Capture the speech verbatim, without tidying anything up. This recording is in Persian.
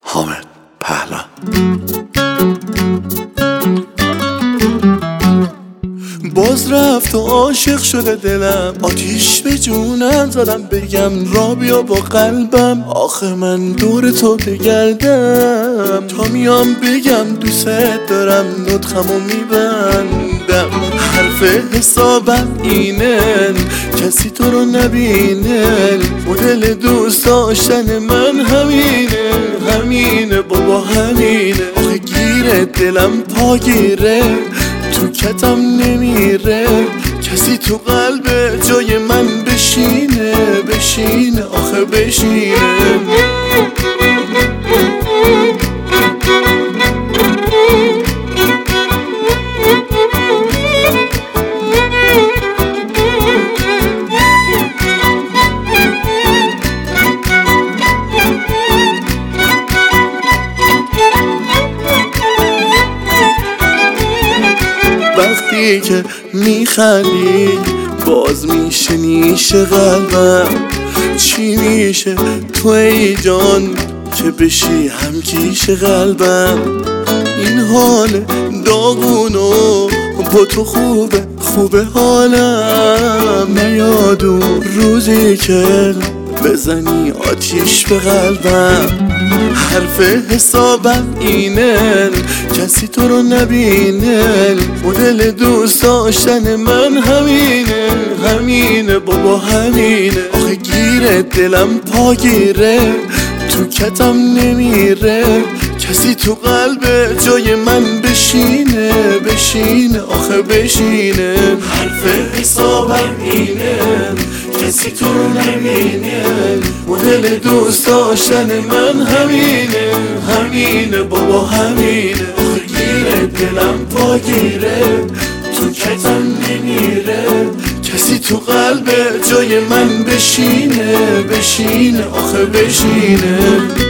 حامد پهلوان. باز رفت و عاشق شده دلم، آتیش به جونم زدم بگم را بیا با قلبم. آخه من دور تو بگردم تا میام بگم دوست دارم، نطخمو میبندم. حرف حسابم اینه کسی تو رو نبینه، مدل دوست داشتن من همینه همینه بابا همینه. آخه گیره دلم پاگیره تو کتم نمیره، کسی تو قلب جای من بشینه بشینه آخه بشینه. وقتی که میخندی باز میشه نیشه قلبم، چی میشه تو ای جان که بشی همکیش قلبم. این حال داغونو با تو خوبه خوبه حالم، نیادو روزی که بزنی آتیش به قلبم. حرف حسابم اینه کسی تو رو نبینه، مدل دوست داشتن من همینه همینه بابا همینه. آخه گیره دلم پاگیره تو کتم نمیره، کسی تو قلب جای من بشینه بشینه آخه بشینه. حرف حسابم اینه کسی تو رو نبینه، مدل دوست داشتن من همینه همینه بابا همینه. آخه گیره دلم پاگیره تو کتم نمیره، کسی تو قلب جای من بشینه بشینه آخه بشینه.